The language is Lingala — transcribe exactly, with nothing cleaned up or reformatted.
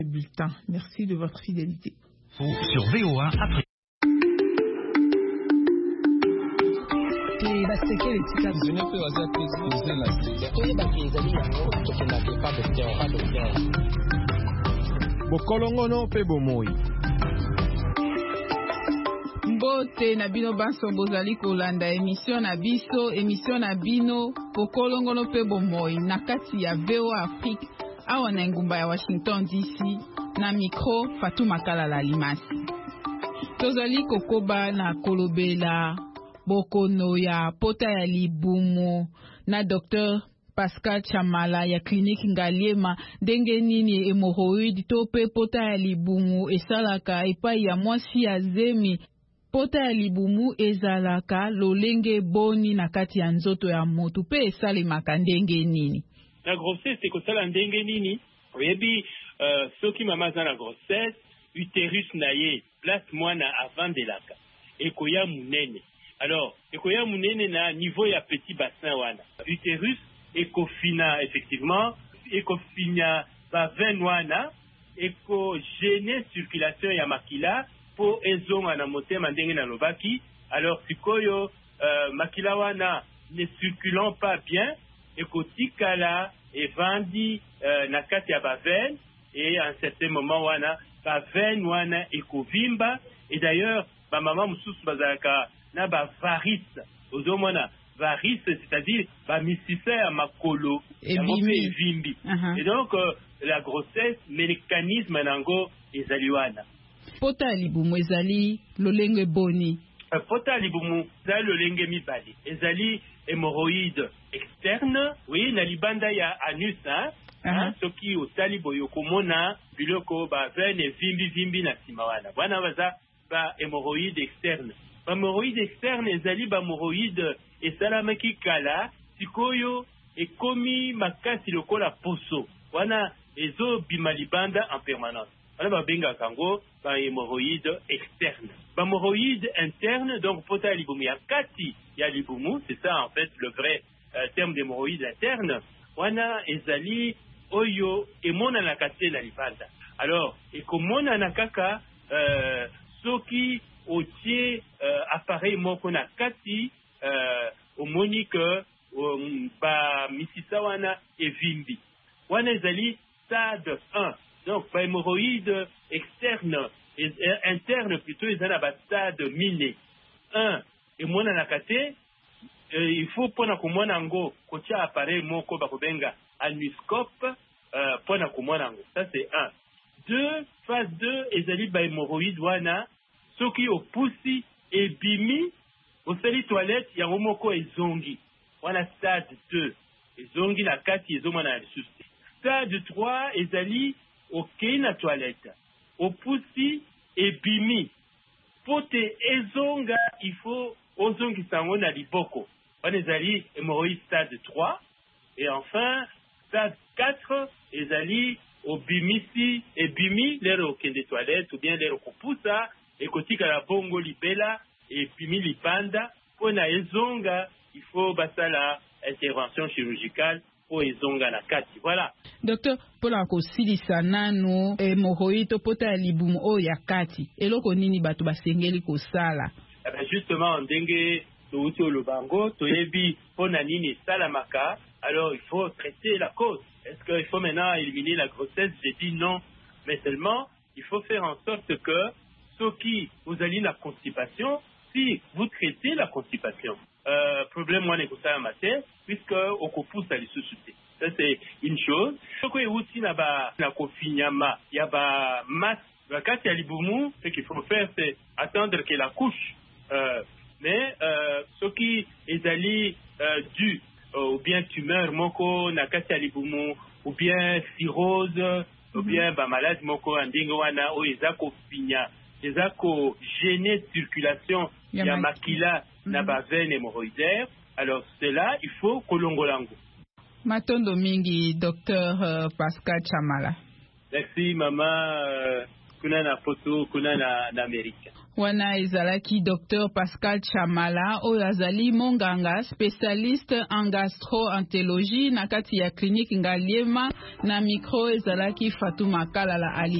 Bulletin. Merci de votre fidélité. Sur V O A après. Bokolongono pe bomoi. Mbote na bino banso bozali kolanda émission na biso, émission na bino Bokolongono pe bomoi na kati ya V O A Afrique awa na ngumba ya Washington D C na micro Fatou Makala la Limasi. Tozali kokoba na kolobela bokono ya pota ya libumu na Docteur Pascal Chamala ya clinique Ngaliema ndenge nini hémorroïde to pe pota ya libumu esalaka epai ya mwasi ya zemi. Pota ya libumu ezalaka lolenge boni na kati ya nzoto ya motu pe esalemaka ndenge nini. La grossesse ekosala ndenge nini? Oyebi uh, soki mama za na grossesse utérus na ye place mwana avant de laka ekoya munene. Alors ekoya munene na niveau ya petit bassin wana. Utérus ekofina effectivement ekofina ba veine wana ekogene circulation ya makila po ezonga na motema ndenge na lobaki. Alors sikoyo uh, makila wana ne circulant pas bien ekotikala evandi uh, na kati ya ba veine et à un certain moment wana ba veine wana ekovimba et d'ailleurs ba mama mususu bazalaka na ba varice ozomona varice c'est-à-dire ba misisa ya makolo ya mope evimbi uh-huh. Et donc euh, la grossesse mécanisme nango ezali wana. Pota libumu ezali lolenge boni. Uh, pota libumu ezali lolenge mibale. Ezali hémorroïde externe, oui, na libanda ya anus, hein, uh-huh. Hein, soki otali boyo komona biloko ba veine vimbi vimbi na sima wana. Wana baza ba hémorroïde externe. Ba hémorroïde externe ezali ba hémorroïde esalamaki kala sikoyo ekomi makasi lokola poso. Wana ezo bima libanda en permanence. Wana ba benga kango ba hémorroïde externe. Ba hémorroïde interne donc pota libumu ya kati ya libumu, c'est ça en fait le vrai euh, terme d'hémorroïde interne. Wana ezali oyo emona na kate na libanda. Alors ekomona na kaka euh, soki otie euh, appareil moko na kati euh, omoni que um, ba misisa wana evimbi. Wana ezali stade un. Donc ba hémorroïde externe et, et interne plutôt ezali ba stade miné. un emona na kate euh, il faut pona komona ngo kotia appareil moko ba kobenga aniscope euh, pona komona ngo. Ça c'est un. deux phase deux ezali ba hémorroïde wana soki opusi ebimi osali toilette ya moko ezongi. Wana stade deux. Ezongi na kati ezomona na lisusu. Stade trois ezali okei na toilette. Opusi ebimi. Pote ezonga il faut ozongi sango na liboko. Wana ezali hémorroïde stade trois. Et enfin stade quatre ezali obimisi ebimi lero okende toilette ou bien lero kopusa ekotika la bongo libela et bimi lipanda pona ezonga il faut basala intervention chirurgicale pour ezonga na kati. Voilà. Docteur, pona kosilisa nanu hémorroïde pota ya libumu o ya kati eloko nini bato basengeli kosala? Eh ben justement ndenge touti olobango toyebi pona nini salamaka. Alors il faut traiter la cause. Est-ce qu'il faut maintenant éliminer la grossesse? J'ai dit non, mais seulement il faut faire en sorte que ceux qui vous allez la constipation, si vous traitez la constipation, euh, problème moi n'est que ça matin, puisque au coup ça les suscite. Ça c'est une chose. Ce que aussi n'a pas la confinement, il y a pas masse. Quand il y a libumu, ce qu'il faut faire c'est attendre que la couche. Euh, mais euh, ce qui est allé euh, dû ou bien tumeur moko na kati ya libumu ou bien cirrhose mm-hmm. ou bien ba malade moko andingo wana o ezako finya ezako gêner circulation ya, ya makila mm-hmm. na ba veine hémorroïdaire. Alors cela il faut kolongolango. Matondo mingi docteur uh, Pascal Chamala. Merci mama uh, kuna na photo kuna na, na Amerika. wana ezalaki Docteur Pascal Chamala oyo azali monganga spécialiste en gastro-entérologie na kati ya clinique Ngaliema na micro ezalaki Fatuma Kalala Ali.